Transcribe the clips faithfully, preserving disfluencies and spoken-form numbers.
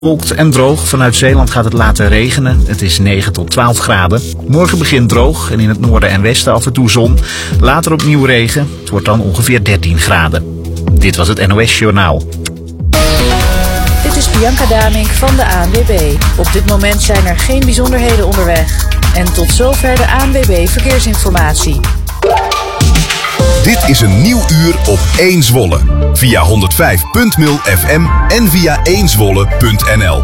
Bewolkt en droog. Vanuit Zeeland gaat het later regenen. Het is negen tot twaalf graden. Morgen begint droog en in het noorden en westen af en toe zon. Later opnieuw regen. Het wordt dan ongeveer dertien graden. Dit was het N O S Journaal. Dit is Bianca Damink van de A N W B. Op dit moment zijn er geen bijzonderheden onderweg. En tot zover de A N W B Verkeersinformatie. Dit is een nieuw uur op één Zwolle. Via honderdvijf punt nul F M en via één zwolle punt n l.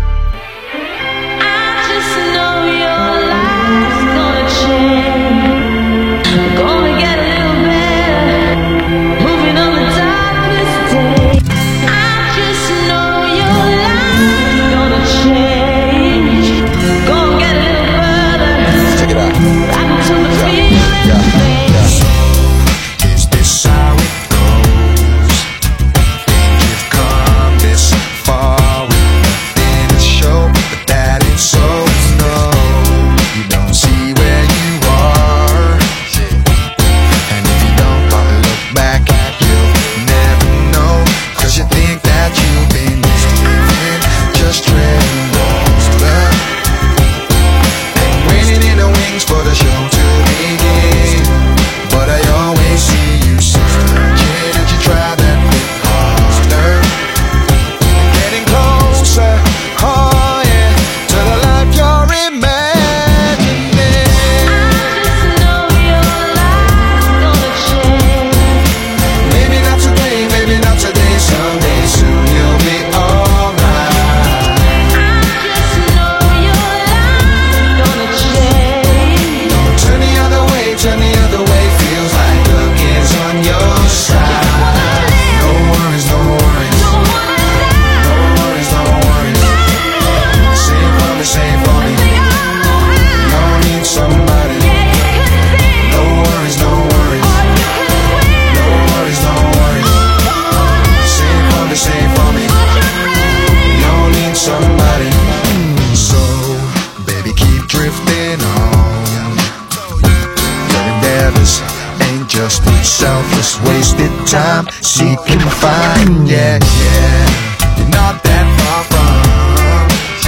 Time seeking fine, yeah, yeah. You're not that far from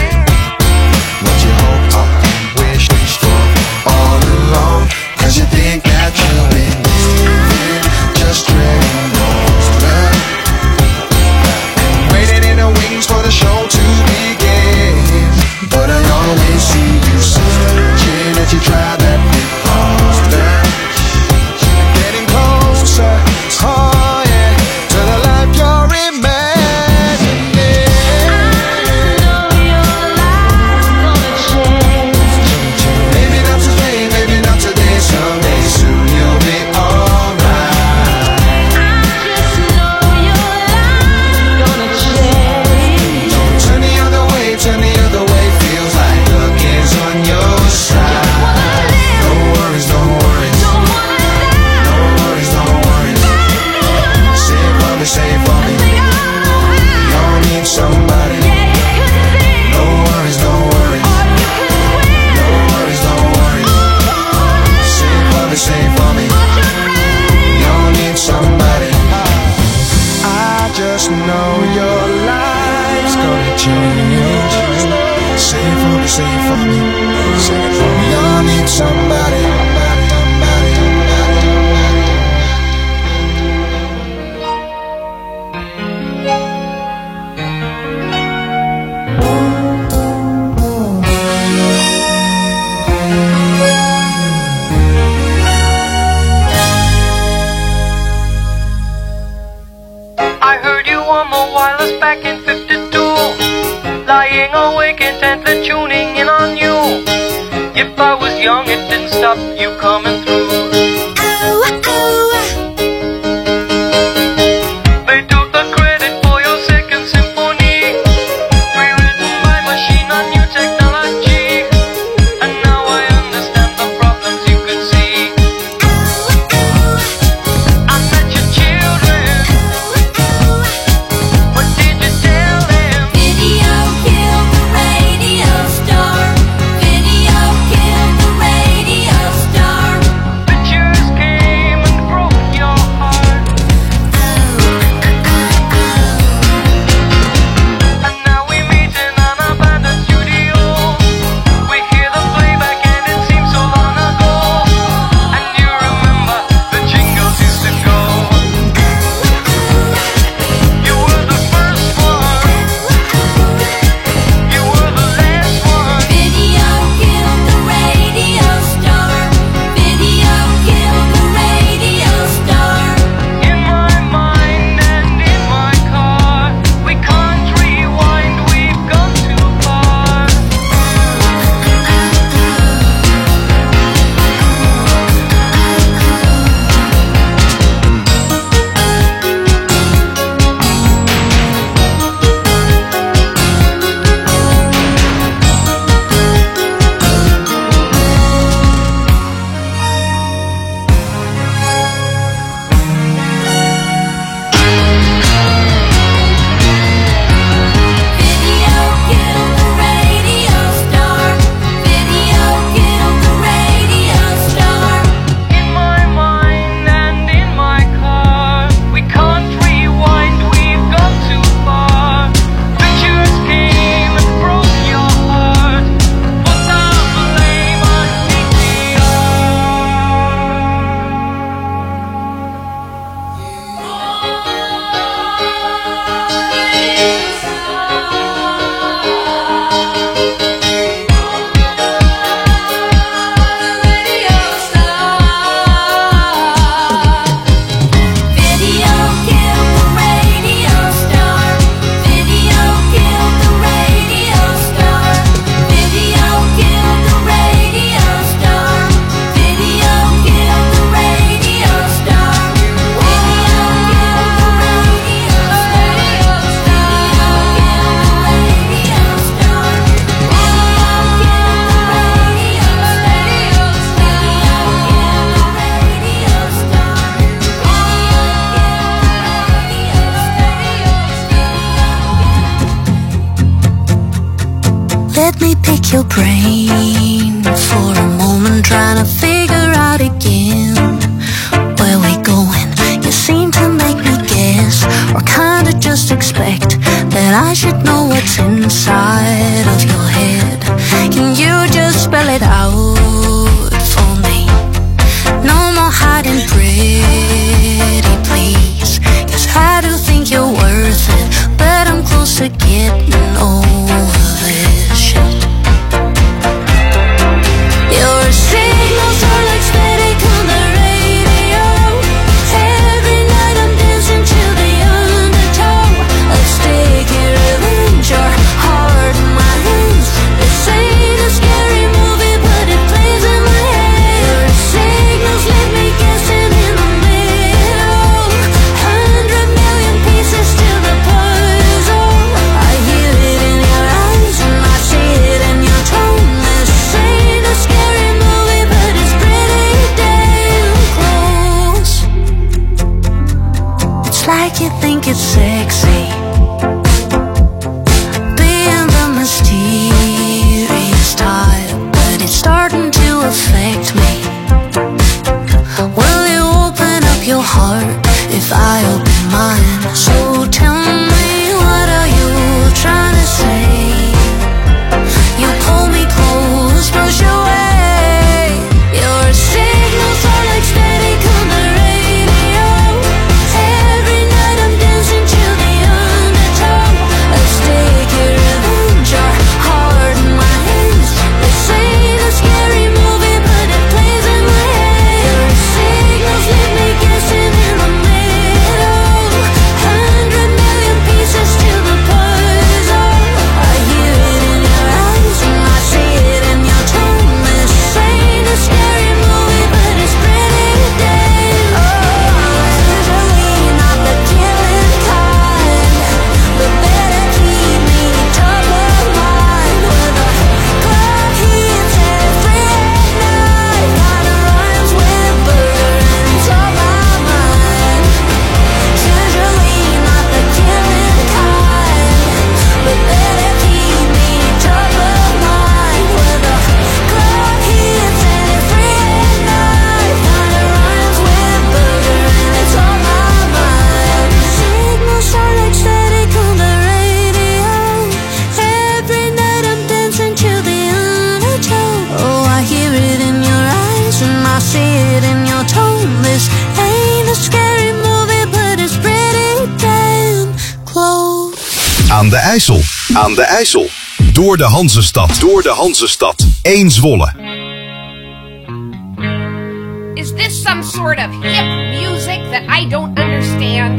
what you hope and wish for all along. Cause you think that you've been living just dreading water and waiting in the wings for the show to begin. But I always see you searching as you try that bit harder. Getting closer, oh. Video killed the radio star. let me pick your brain for a moment, trying to figure out again where we going. You seem to make me guess, or kinda just expect that I should know what's inside of your head. Can you just spell it out for me? No more hiding, pretty please, 'cause I do think you're worth it, but I'm close to getting over this shit. Your signals are like static on the radio. Every night I'm dancing to the undertow of sticky revenge, your heart in my hands. This ain't a scary movie, but it plays in my head. Your signals leave me guessing in the middle. Hundred million pieces to the puzzle. I hear it in your eyes and I see it in your tone. This ain't a scary movie, but it's pretty damn close. It's like you think it's sexy being the mysterious type, but it's starting to affect me. Will you open up your heart if I open mine? So tell me, what are you trying to say? You pull me close, push away. Your signals are like static on the radio. Every night I'm dancing to the undertow of sticky revenge, your heart in my hands. This ain't a scary movie, but it plays in my head. Your signals leave me guessing in the middle. Hundred million pieces to the puzzle. I hear it in your eyes and I see it in your tone. This ain't a scary movie, but it's pretty damn. Oh, usually not the killing kind, but better keep me top of mind. With a clock hits every night, kinda rhymes with birds on my mind. Usually not the killing kind, but better keep me top of mind. With a clock hits every night, kinda rhymes with birds on my mind. Signals are like static on the radio. Every night I'm dancing to the undertow. Oh, I hear it in your eyes and I see it in your tone. This ain't a scary movie, but it's pretty damn close. Aan de IJssel, aan de IJssel. Door de Hanzestad, door de Hanzestad. Eén Zwolle. Is this some sort of hip music that I don't understand?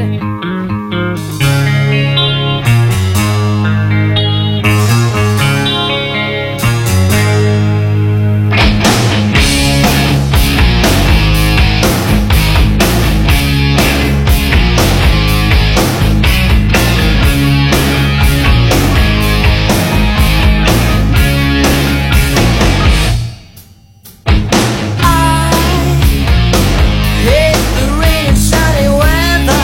Hate the rain and sunny weather.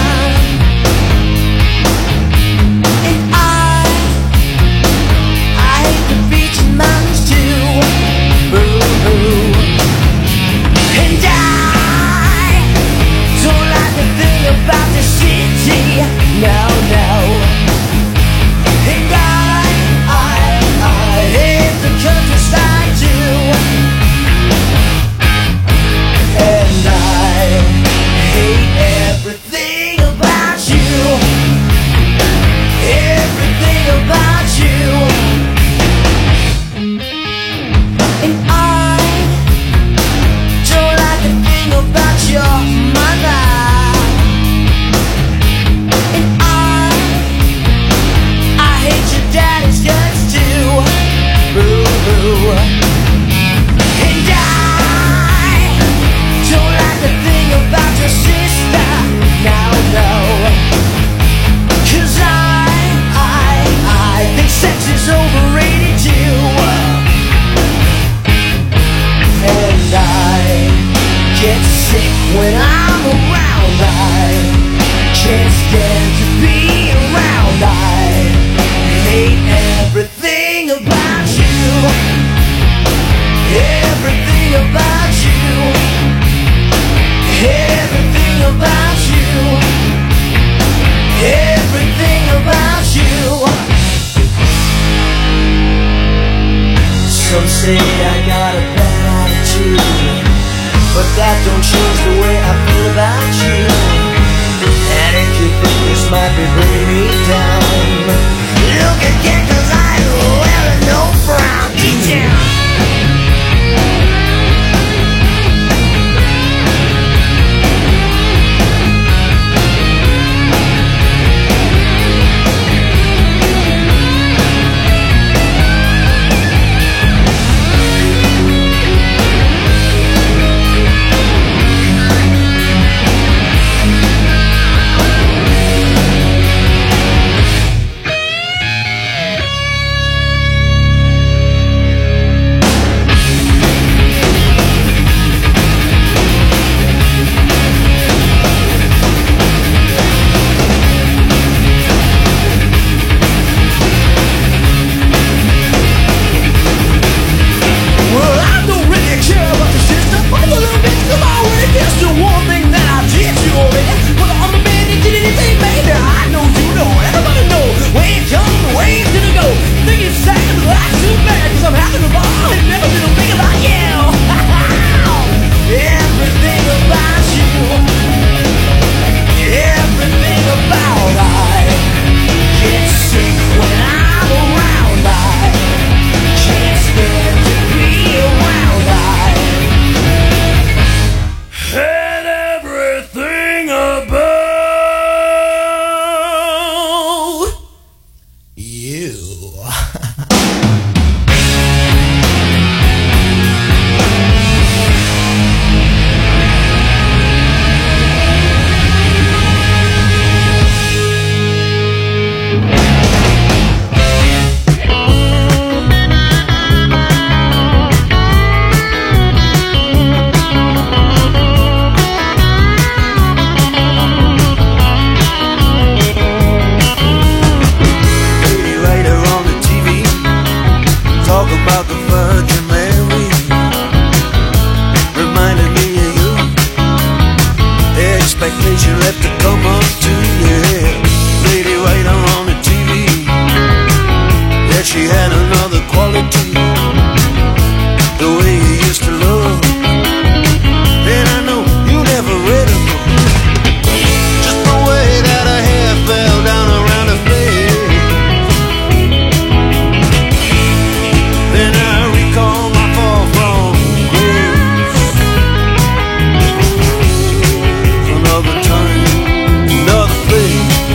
everything about you. about you, everything about you, everything about you. Some say I got a bad attitude, but that don't change the way I feel about you. And if you think this might be bringing me down, look again, cause I ain't wearing no frown. Get down.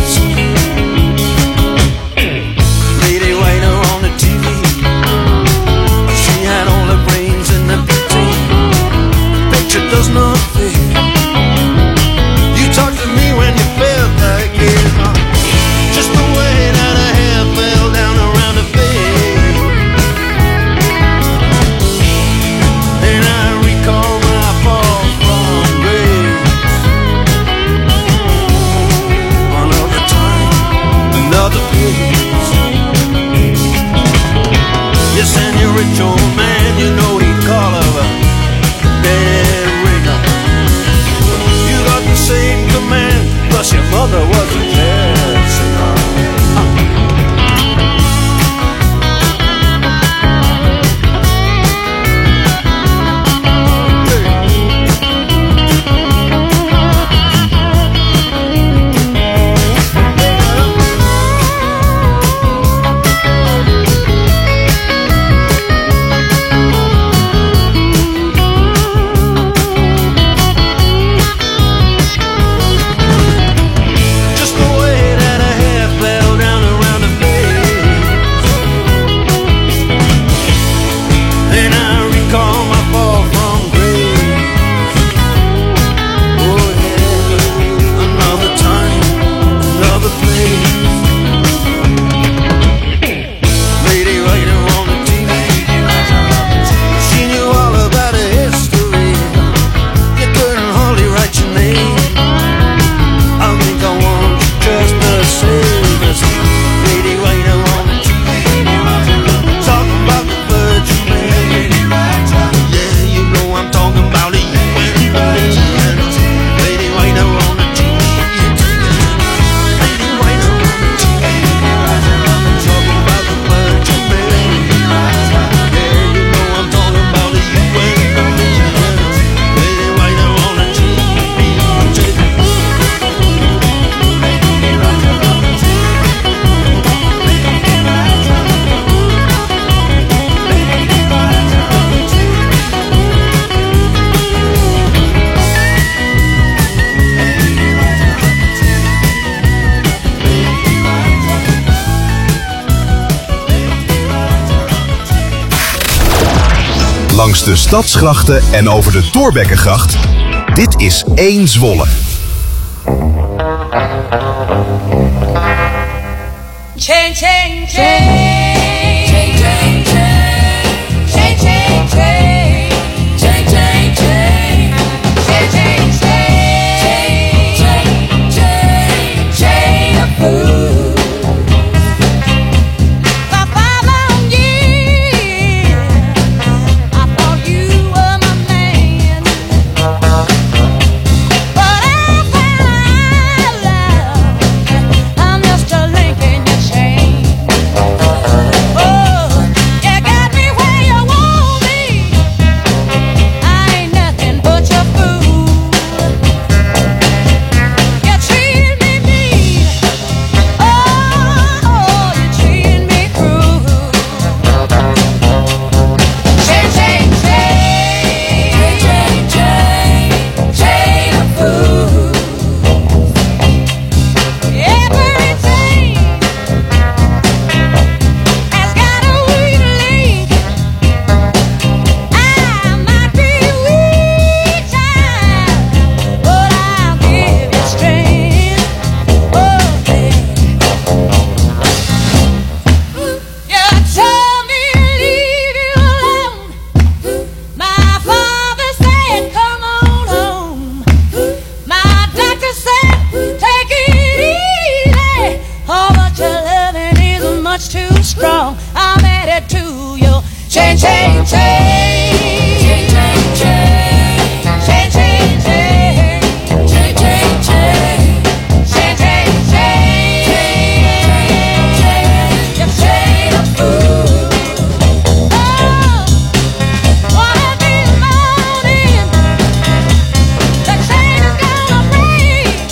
Lady waiter on the T V. langs de Stadsgrachten en over de Thorbeckengracht. Dit is één Zwolle. Chain, chain, chain, chain, chain, chain, chain, chain, chain, chain, chain, chain, chain, chain, chain, chain, chain of food. For five long years, I thought you were my man, but I found out I'm just a link in your chain. Oh, you got me where you want me. I ain't nothing but your fool. You treat me mean. Oh, you treat me cruel. Chain, chain, chain, chain, chain, chain of food. Everything has got a weak link. I might be weak, child, but I'll give you strength. Oh, baby. You told me to leave you alone. My father said, come on home. My doctor said, take it easy. Oh, but your loving is much too strong. I'm headed to you. Chain, chain, chain. Chain, chain, chain. Chain, chain, chain. Chain, chain, chain. Chain, chain, chain. Your chain of food. Oh, one of these mornings, the chain is gonna break.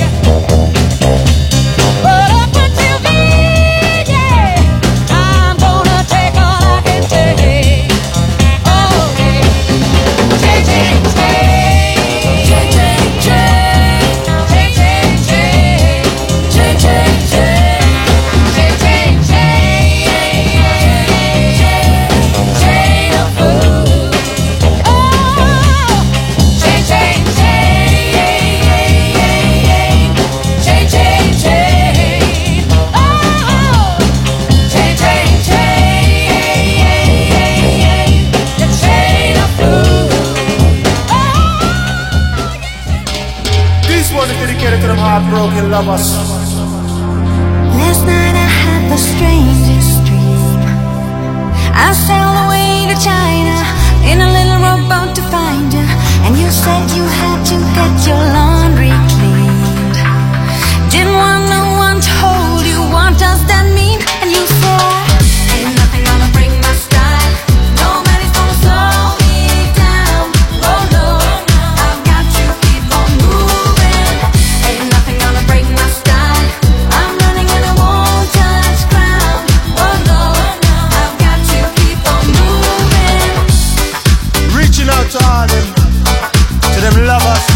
But up until then, yeah, I'm gonna take all I can take. Oh, yeah. Chain, chain, chain. Chain, chain, chain. Chain, chain, chain. Chain, chain, chain. Chain, chain, chain. Chain of food. Oh, chain, chain, chain. Chain, chain, chain. Oh, chain, chain, chain. The chain of food. This one is dedicated to them heartbroken lovers. Last night I had the strangest dream. I sailed away to China in a little rowboat to find you, and you said you had to get your laundry cleaned. Didn't want no one to hold you. What does that mean? And you said, ain't nothing gonna break my style. Nobody's gonna slow me down. Oh no, I've got to keep on moving. Ain't nothing gonna break my style. I'm running and I won't touch ground. Oh no, I've got to keep on moving. Reaching out to all them, to them lovers.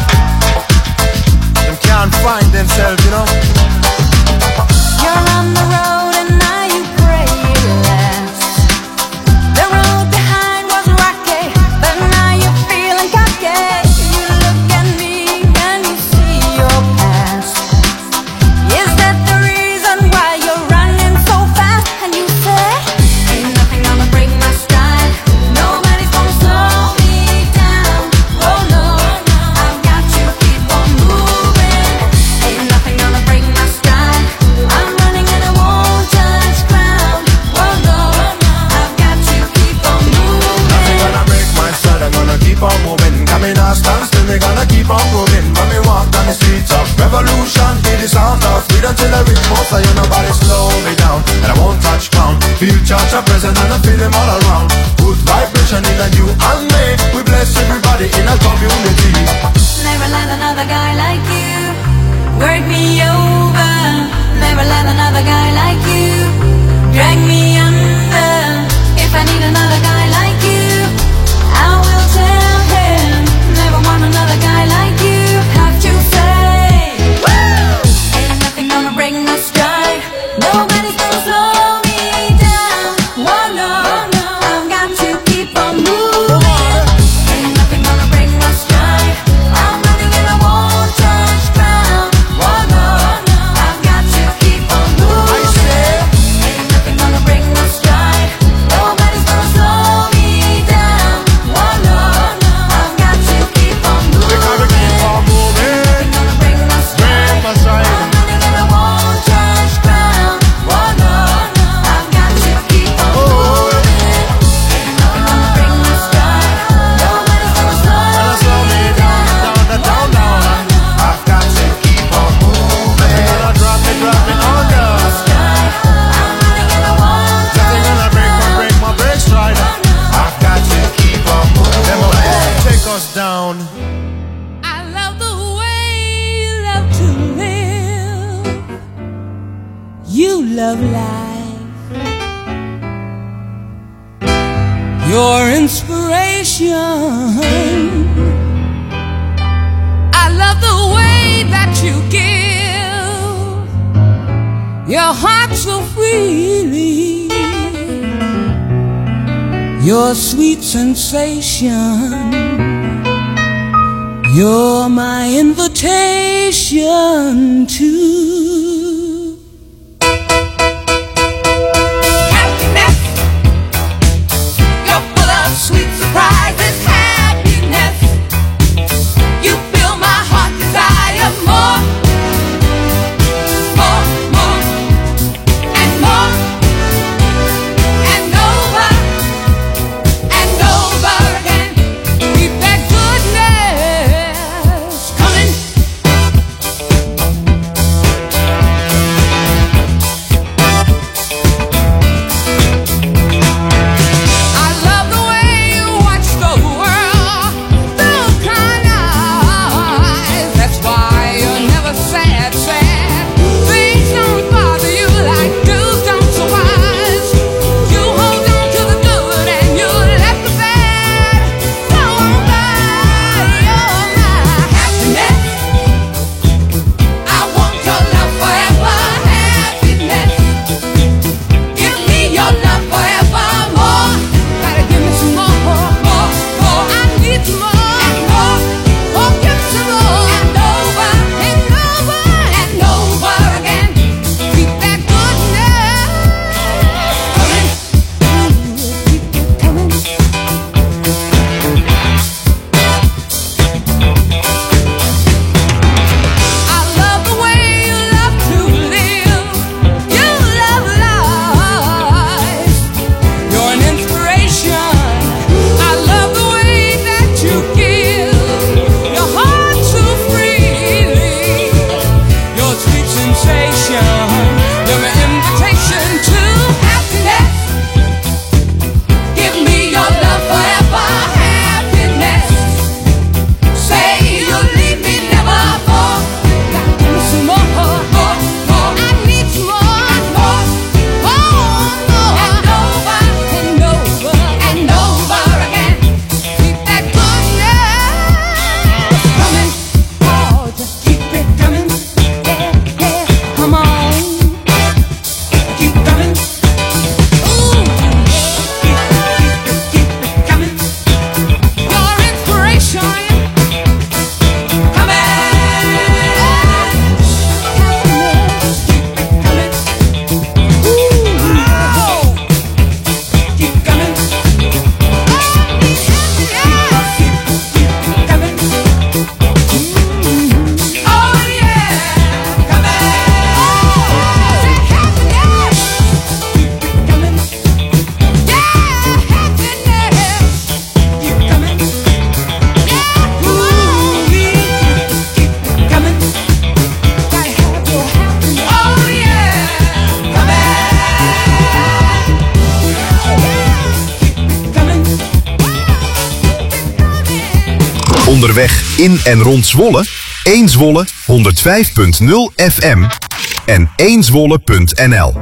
Them can't find themselves, you know. You're on the road and now you pray it lasts. The road behind was rocky, but now you're feeling cocky. You look at me and you see your past. Is that the reason why you're running so fast? And you say, ain't nothing gonna break my style. Nobody's gonna slow me down. Oh no, I've got to keep on moving. Ain't nothing gonna break my style. I'm running and I won't touch ground. Oh no, I've got to keep on moving. Nothing gonna break my stride, I'm gonna keep on moving. Come in and stand still, me gonna keep on moving. When me walk down the streets of revolution, hear the sound of freedom till I reach most. So you nobody slow me down, and I won't touch ground. Feel charge of present and I feel them all around. Good vibration in a you and me. We bless everybody in a community. Never let another guy like you work me over. Never let another guy like you drag me under. If I need another guy like you, I will tell him. Never want another guy like you. Have to say, woo! Ain't nothing gonna break my stride. Nobody's gonna slow me down. Oh no, I've got to keep on moving. your inspiration. I love the way that you give your heart so freely, your sweet sensation. You're my invitation to happiness. You're full of sweet surprises, happiness. You fill my heart desire more, more, more, and more, and over, and over again. Keep that goodness coming. I love the way you watch the world through kind eyes. That's why you're never sad, sad. Things don't bother you like dudes don't so wise. You hold on to the good and you let the bad go on by. You're my happiness. I want your love forever, happiness. Give me your love forevermore. Gotta give me some more, more, more, more. I need some more and more. Oh, give me some more and over and over and over again. Keep that goodness coming. Keep it coming. I love the way you love to live. You love life. You're an inspiration. I love the way that you give your heart so freely. Your sweet sensation. You're an invitation to happiness. Give me your love forever, happiness. Say you'll leave me never more. Give me some more, more, more. I need some more and more, more, more. And over and over and over again. Keep that goodness coming. Oh, just keep it coming. Yeah, yeah. Come on, keep coming. Ooh, keep, keep, keep it coming. Your inspiration coming. Happiness, keep it coming. Ooh, keep coming. Oh, yeah, keep, keep it coming. Oh yeah, coming. Say happiness, keep it coming. Yeah, happiness, keep coming. Yeah, ooh, keep it coming. Gotta have your happiness. Oh yeah, coming. Keep it coming. Onderweg in en rond Zwolle, één Zwolle honderdvijf punt nul F M en één zwolle punt N L.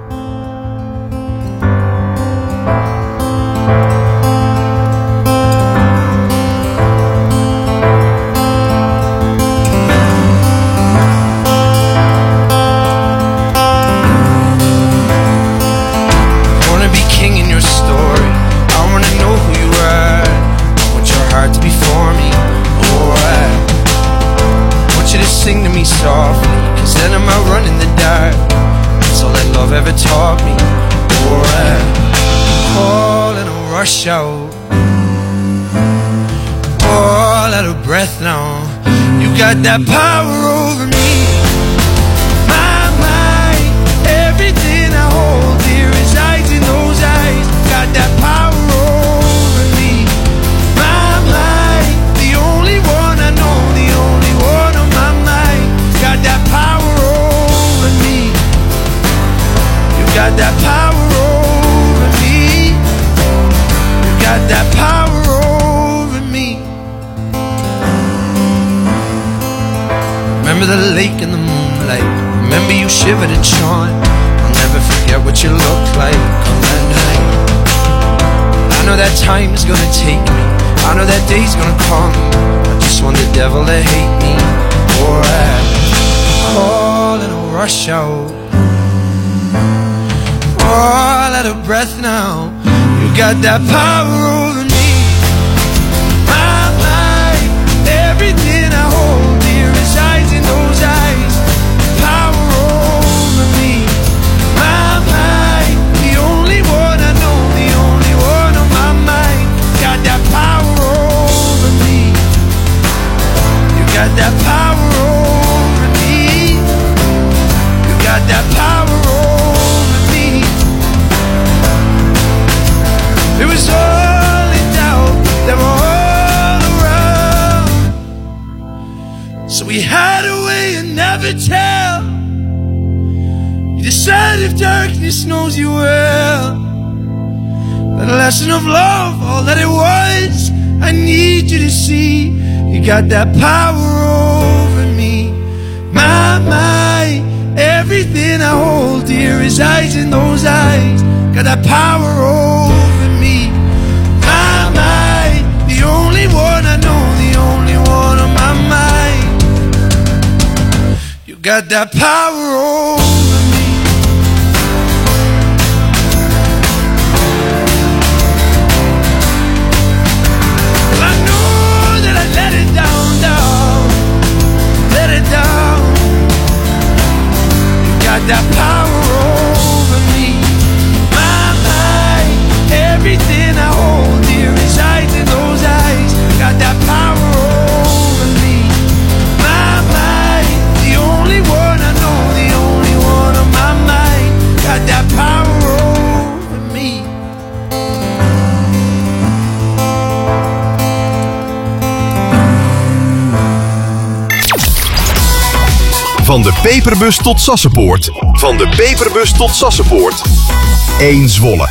Wanna be king in your story. I wanna know who you are. I want your heart to be for me. Oh, I want you to sing to me softly, cause then I'm out running the dark. That's all that love ever taught me. Oh, I call and I rush out, all out of breath now. You got that power over me. My mind, everything I hold dear resides in those eyes. Got that power over me. My mind, the only one I know, the only one on my mind. Got that power over me. You got that power over me. You got that power over me. Remember the lake in the moonlight. Remember you shivered and shone. I'll never forget what you looked like on that night. I know that time is gonna take me. I know that day's gonna come. I just want the devil to hate me, or I fall in a rush out. All out of breath now. You got that power over me. My life, everything I hold dear resides in those eyes. Power over me. My mind, the only one I know, the only one on my mind. Got that power over me. You got that power over me. You got that power over me. It was all in doubt, they were all around. So we hide away and never tell. You decide if darkness knows you well. That lesson of love, all that it was, I need you to see. You got that power over me. My, my, everything I hold dear resides in those eyes. Got that power over me. My, my, the only one I know, the only one on my mind. You got that power over me. Well, I know that I let it down, down, let it down. You got that power over me. My, my, everything I hold dear resides in those eyes. Got that power over me. My, my, the only one I know, the only one on my mind. Got that power over me. Van de Peperbus tot Sassenpoort. Van de Peperbus tot Sassenpoort. Eén Zwolle.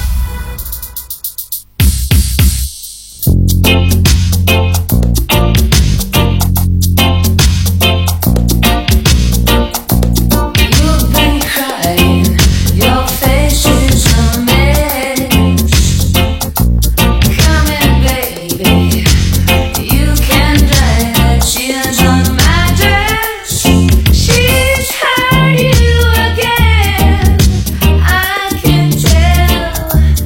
You've been crying, your face is a mess. Come in, baby, you can dry the tears on my dress. She's hurt you again, I can tell.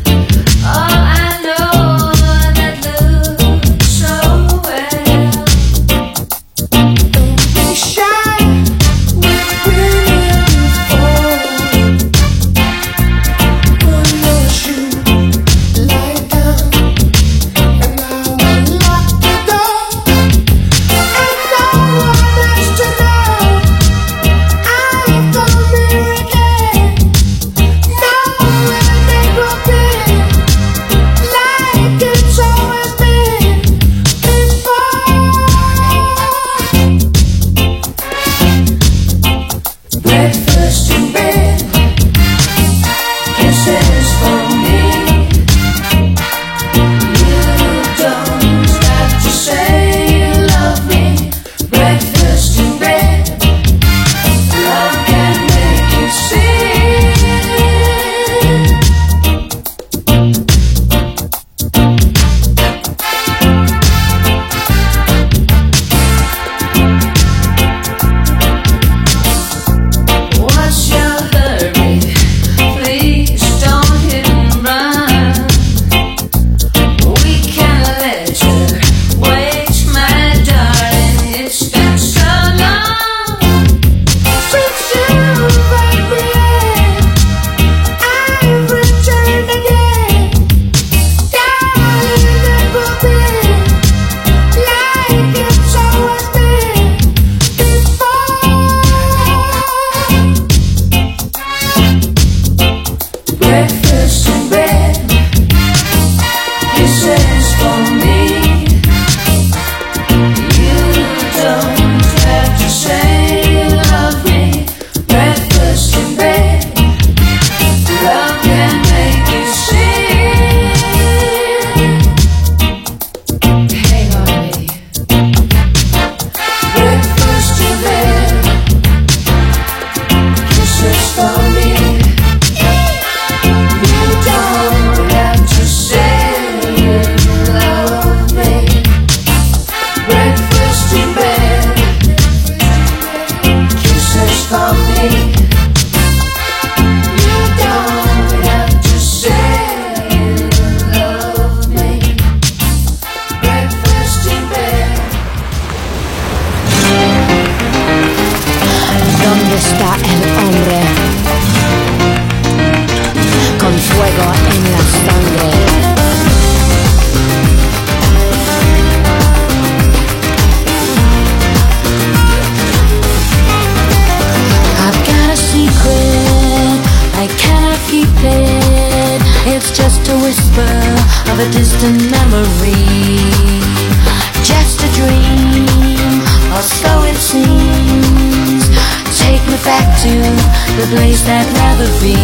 of a distant memory, just a dream, or so it seems. Take me back to the place I'd rather be.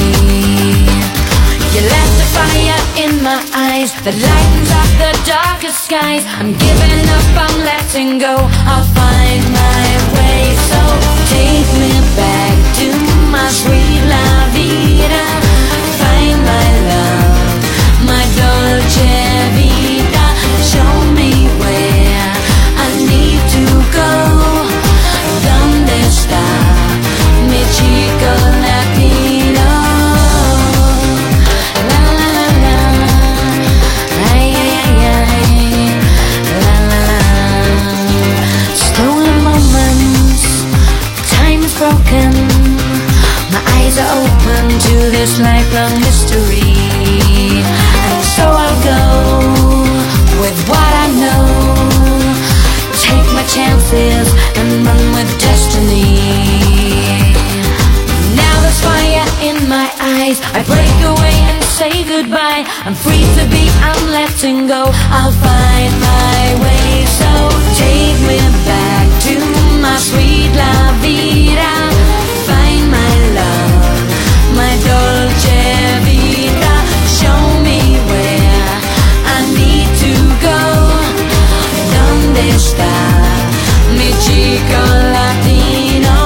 You left the fire in my eyes that lightens up the darkest skies. I'm giving up, I'm letting go, I'll find my way. So take me back to my sweet la vida. Find my love, my dolce vita. Show me where I need to go. ¿Dónde está mi chico latino? La la la la, ay ay ay ay, la la la. Stolen moments, time is broken. My eyes are open to this lifelong mystery, and so I'll go with what I know. Take my chances and run with destiny. Now there's fire in my eyes, I break away and say goodbye. I'm free to be, I'm letting go, I'll find my way. So take me back to my sweet la vida. Find my love, my dolce vita. Show me where I need to go. ¿Dónde está mi chico latino?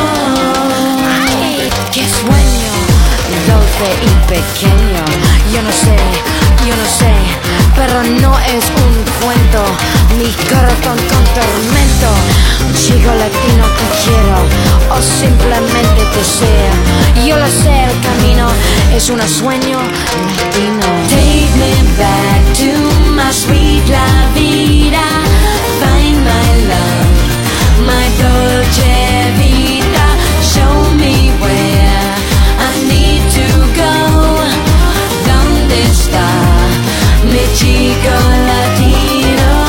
Ay, qué sueño dulce y pequeño. Yo no sé, yo no sé, pero no es un cuento. Mi corazón con tormento. Un chico latino que quiero, o simplemente deseo. Yo lo sé, el camino es un sueño latino. Take me back to my sweet la vida. Find my love, my dolce vita. Show me where I need to go. ¿Dónde está mi chico latino?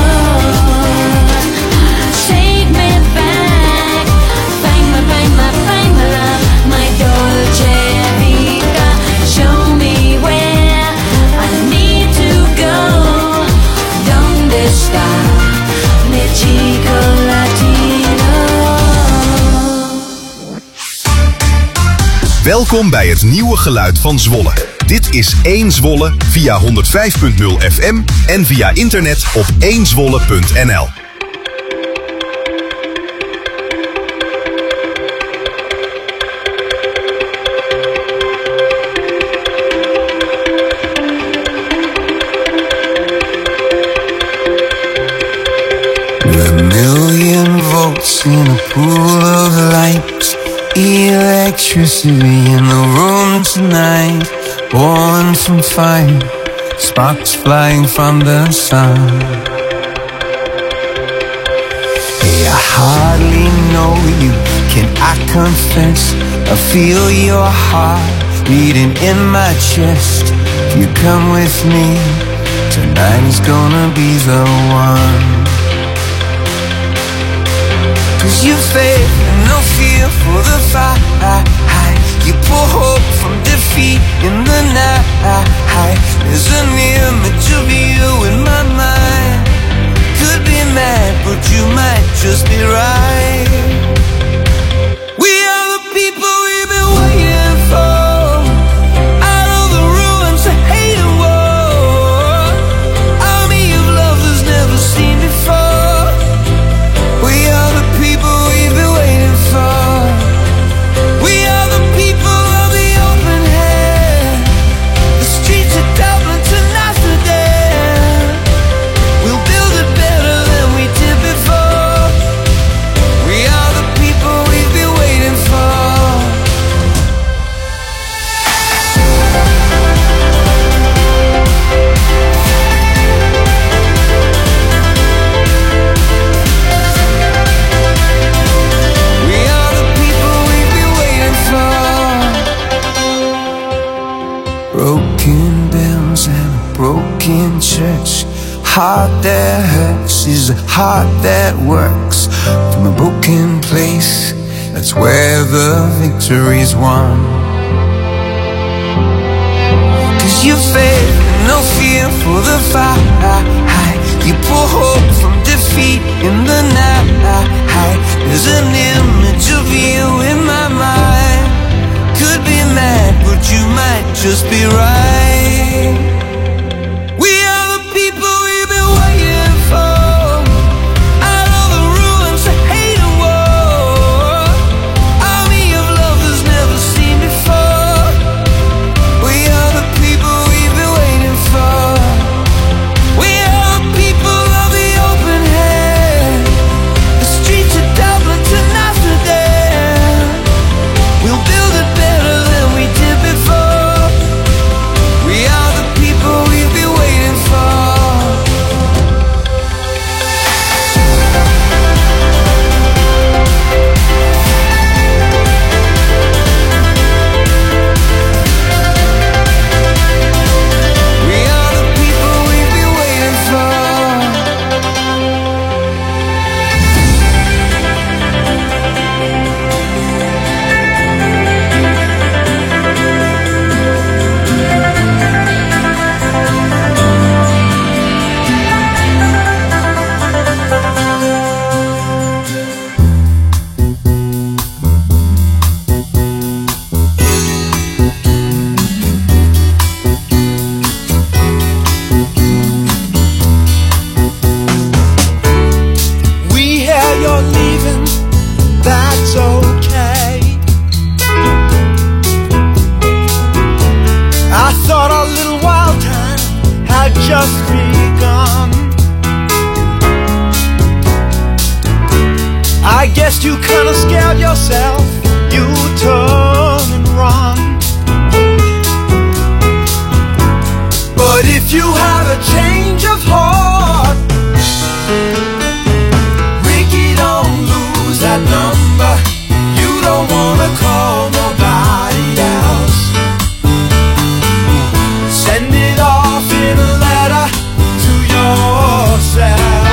Take me back, find my, find my, find my love, my dolce vita. Show me where I need to go. ¿Dónde está mi chico latino? Welkom bij het nieuwe geluid van Zwolle. Dit is één Zwolle via honderdvijf punt nul F M en via internet op één zwolle punt n l. A million volts in a pool of light, electricity in the room tonight. Born from fire, sparks flying from the sun. Hey, I hardly know you, can I confess? I feel your heart beating in my chest. If you come with me, tonight is gonna be the one. Cause you faith and no fear for the fight. You pull hope from defeat in the night. There's an image of you in my mind. Could be mad, but you might just be right. We are the people we've been waiting for. Out of the ruins of hate and war. Army of love that's never seen before. We are the people we've been waiting for. We are the people of the open hand. The streets of Dublin to Amsterdam. We'll build it better than we did before. We are the people we've been waiting for. We are the people we've been waiting for. Broken bells and a broken church. Heart that hurts is a heart that works. From a broken place, that's where the victory's won. Cause you faith and no fear for the fight. You pull hope from defeat in the night. There's an image of you in my mind. Could be mad, but you might just be right. We are the people we've been waiting for. Out of the ruins of hate and war, army of love that's never seen before. We are the people we've been waiting for. We are the people of the open hand. The streets of Dublin to Amsterdam. We'll build it better than we did before. We are the people we've been waiting for. We are the people we've been waiting for. We hear you're leaving, that's okay. I thought our little wild time had just begun. I guess you kinda scared yourself, you turn and run. But if you have a change of heart, Ricky, don't lose that number. You don't wanna call nobody else. Send it off in a letter to yourself.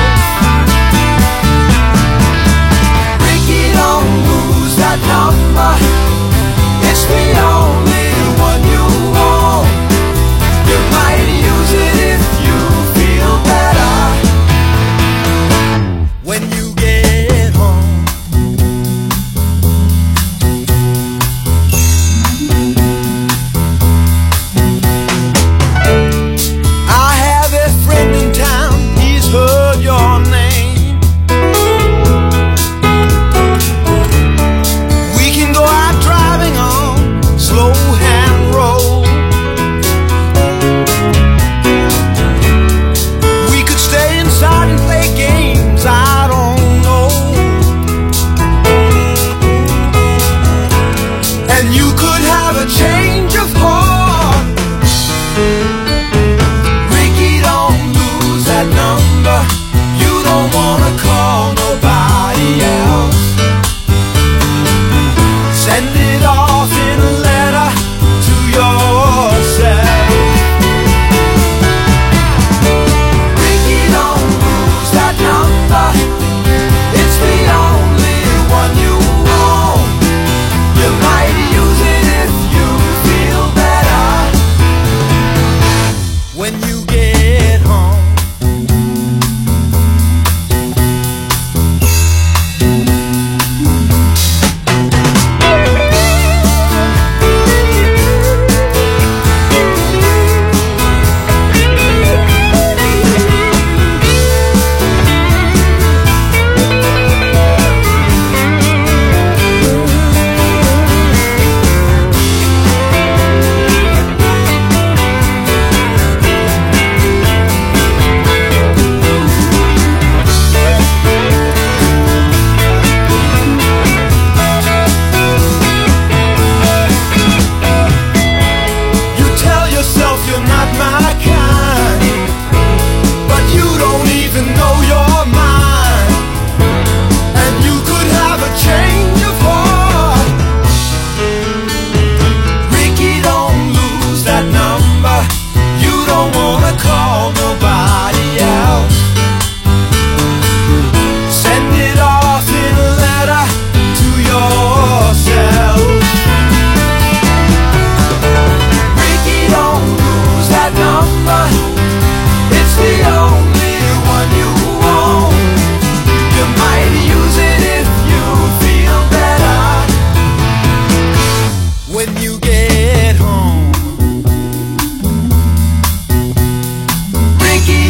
Ricky, don't lose that number. It's the only one you want. You might use it if you feel better. When you get home, I have a friend in town, he's heard your name. We can go out driving on slow hand road. We could stay inside and play games, I don't know. And you could have a change of heart. Ricky, don't lose that number. You don't wanna call nobody else. Send it off in a letter to yourself. Ricky, don't lose that number. It's the only one you want. You might use it if you feel better. When you get home, you tell yourself you're not my kind, but you don't even know your mind. And you could have a change of heart. Ricky, don't lose that number. You don't wanna call nobody else. Send it off in a letter to yourself. Ricky, don't lose that number.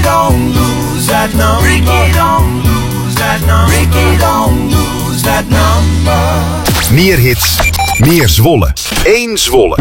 don't lose that number. Ricky, don't lose that number. Ricky, don't lose that number. Meer hits, meer Zwolle. Eén Zwolle.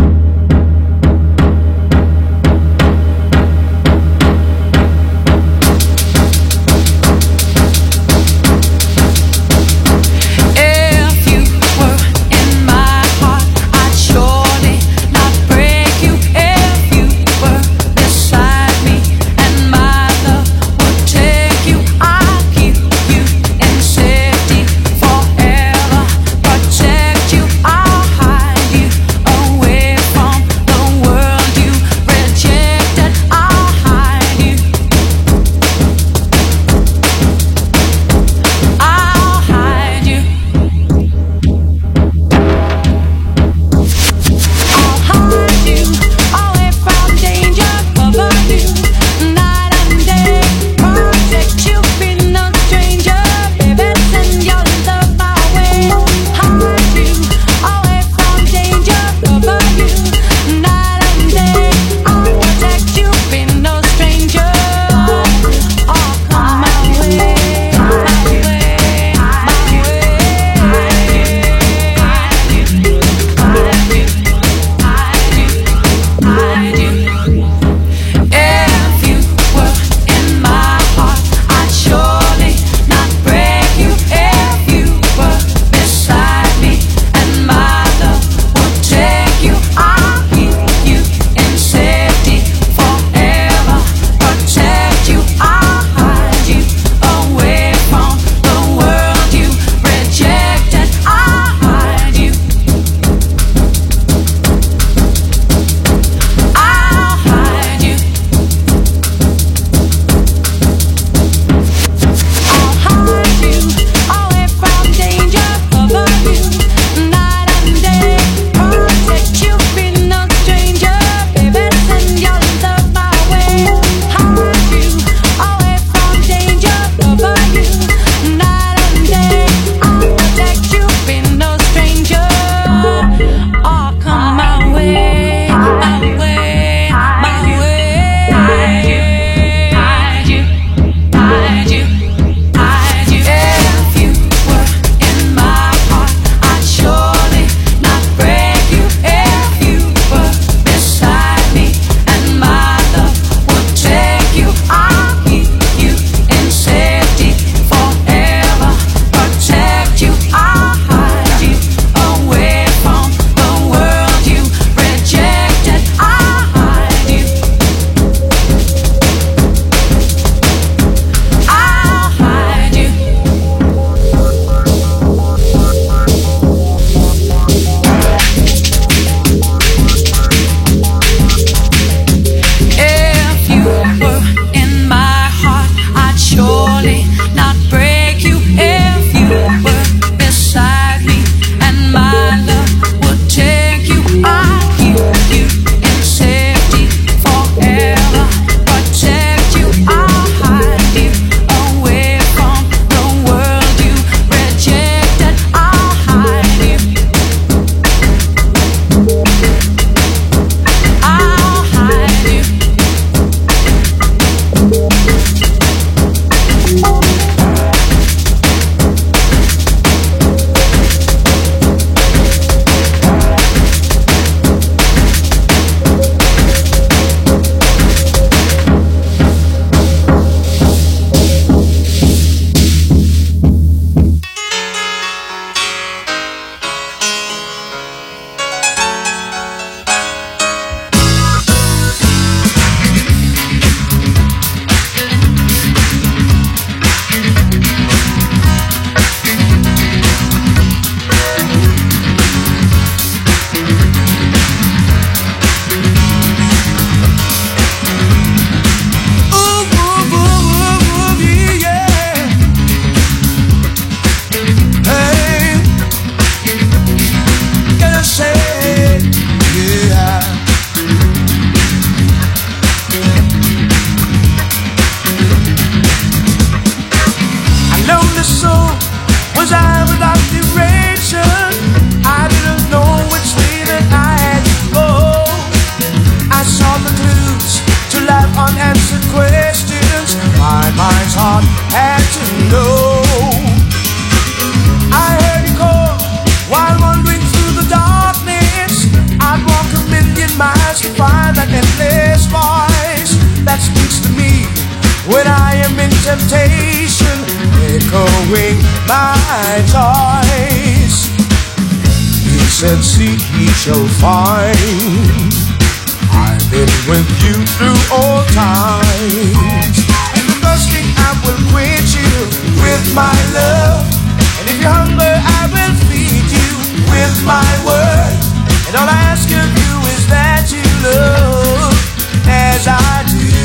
temptation, echoing my choice. He said, seek ye shall find. I've been with you through all times. If you're thirsty, I will quench you with my love. And if you're hungry, I will feed you with my word. And all I ask of you is that you love as I do.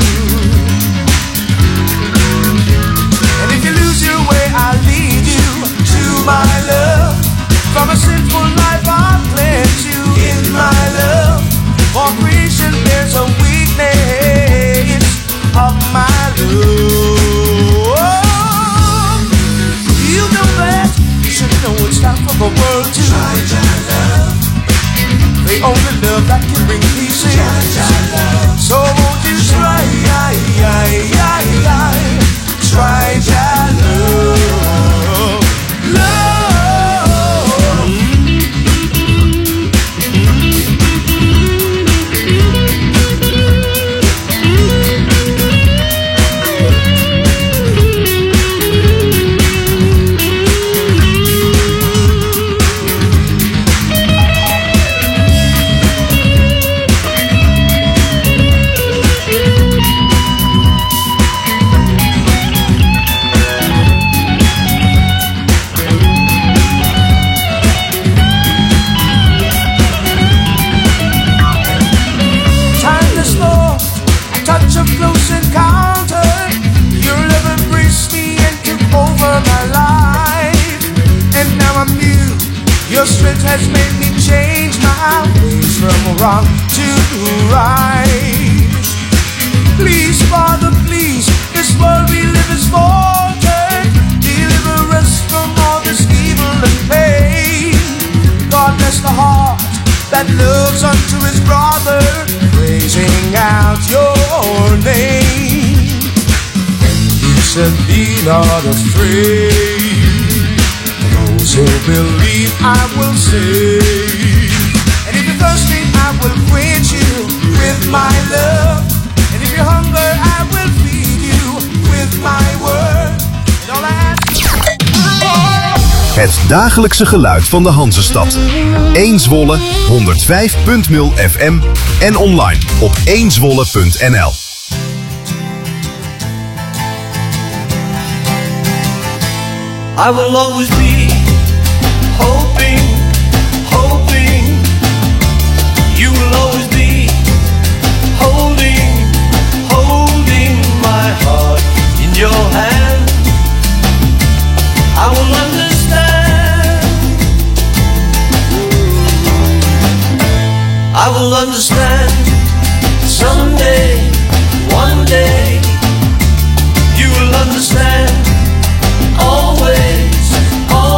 And if you lose your way, I'll lead you to my love. From a sinful life, I'll cleanse you in my love. For creation, there's a weakness of my love. You know that, you should know it's time for the world to try, try love. The only love that can bring peace in. Try, try love. So won't you try, try, try, try love. Love. Your strength has made me change my ways from wrong to right. Please, Father, please, this world we live is faltered. Deliver us from all this evil and pain. God bless the heart that looks unto his brother, praising out your name. He said, be not afraid. So believe I will save. And if you're thirsty, I will quench you with my love. And if you're hungry, I will feed you with my word. And all I ask. Het dagelijkse geluid van de Hanzestad. één Zwolle, honderdvijf punt nul F M en online op één zwolle punt n l. I will always be hoping, hoping. You will always be holding, holding my heart in your hand. I will understand. I will understand someday, one day. You will understand always, always.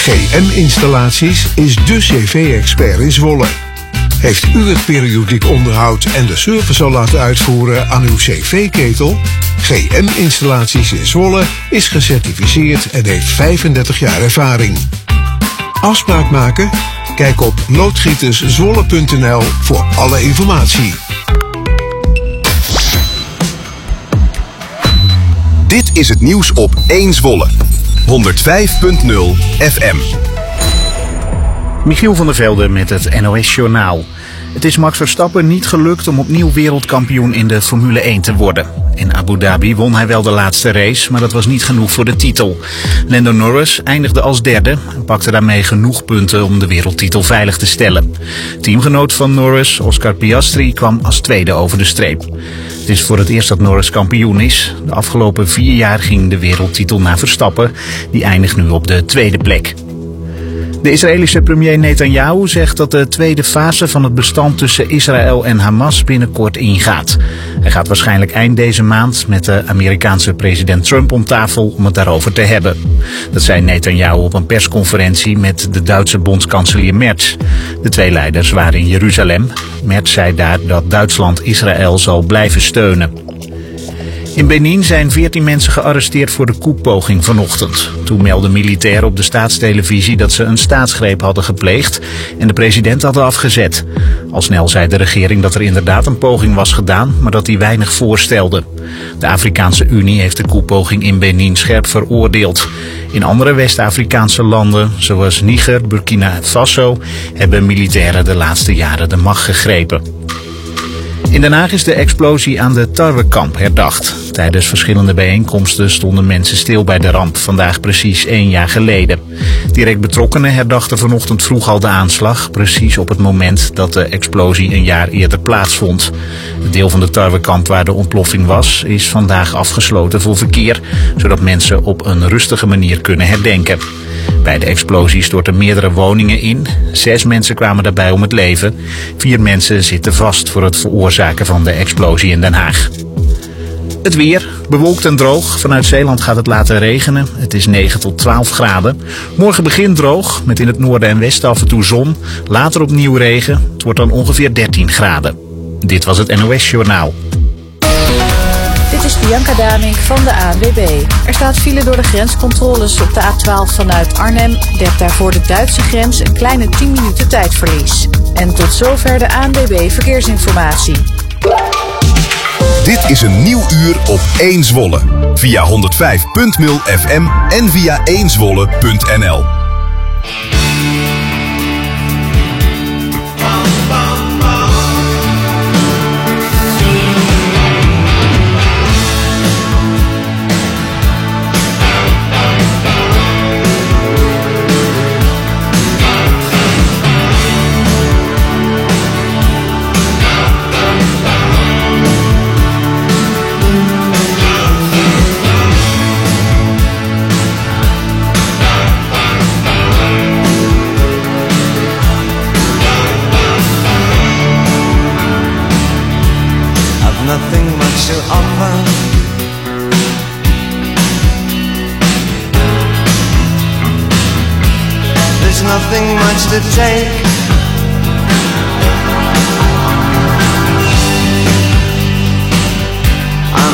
G M-installaties is de cv-expert in Zwolle. Heeft u het periodiek onderhoud en de service al laten uitvoeren aan uw cv-ketel? G M-installaties in Zwolle is gecertificeerd en heeft vijfendertig jaar ervaring. Afspraak maken? Kijk op loodgieterszwolle punt n l voor alle informatie. Dit is het nieuws op één Zwolle. honderdvijf punt nul F M. Michiel van der Velde met het N O S-journaal. Het is Max Verstappen niet gelukt om opnieuw wereldkampioen in de Formule één te worden. In Abu Dhabi won hij wel de laatste race, maar dat was niet genoeg voor de titel. Lando Norris eindigde als derde en pakte daarmee genoeg punten om de wereldtitel veilig te stellen. Teamgenoot van Norris, Oscar Piastri, kwam als tweede over de streep. Het is voor het eerst dat Norris kampioen is. De afgelopen vier jaar ging de wereldtitel naar Verstappen. Die eindigt nu op de tweede plek. De Israëlische premier Netanyahu zegt dat de tweede fase van het bestand tussen Israël en Hamas binnenkort ingaat. Hij gaat waarschijnlijk eind deze maand met de Amerikaanse president Trump om tafel om het daarover te hebben. Dat zei Netanyahu op een persconferentie met de Duitse bondskanselier Merz. De twee leiders waren in Jeruzalem. Merz zei daar dat Duitsland Israël zal blijven steunen. In Benin zijn veertien mensen gearresteerd voor de koepoging vanochtend. Toen meldden militairen op de staatstelevisie dat ze een staatsgreep hadden gepleegd en de president hadden afgezet. Al snel zei de regering dat er inderdaad een poging was gedaan, maar dat die weinig voorstelde. De Afrikaanse Unie heeft de koepoging in Benin scherp veroordeeld. In andere West-Afrikaanse landen, zoals Niger, Burkina Faso, hebben militairen de laatste jaren de macht gegrepen. In Den Haag is de explosie aan de tarwekamp herdacht. Tijdens verschillende bijeenkomsten stonden mensen stil bij de ramp, vandaag precies één jaar geleden. Direct betrokkenen herdachten vanochtend vroeg al de aanslag, precies op het moment dat de explosie een jaar eerder plaatsvond. Het deel van de tarwekamp waar de ontploffing was, is vandaag afgesloten voor verkeer, zodat mensen op een rustige manier kunnen herdenken. Bij de explosie stortten meerdere woningen in. Zes mensen kwamen daarbij om het leven. Vier mensen zitten vast voor het veroorzaken van de explosie in Den Haag. Het weer, bewolkt en droog. Vanuit Zeeland gaat het later regenen. Het is negen tot twaalf graden. Morgen begint droog, met in het noorden en westen af en toe zon. Later opnieuw regen. Het wordt dan ongeveer dertien graden. Dit was het N O S-journaal. Dit is Bianca Damink van de A N W B. Er staat file door de grenscontroles op de A twaalf vanuit Arnhem. Dekt daarvoor de Duitse grens een kleine tien minuten tijdverlies. En tot zover de A N W B Verkeersinformatie. Dit is een nieuw uur op één Zwolle. Via honderdvijf punt nul F M en via één zwolle punt n l. Nothing much to offer. There's nothing much to take.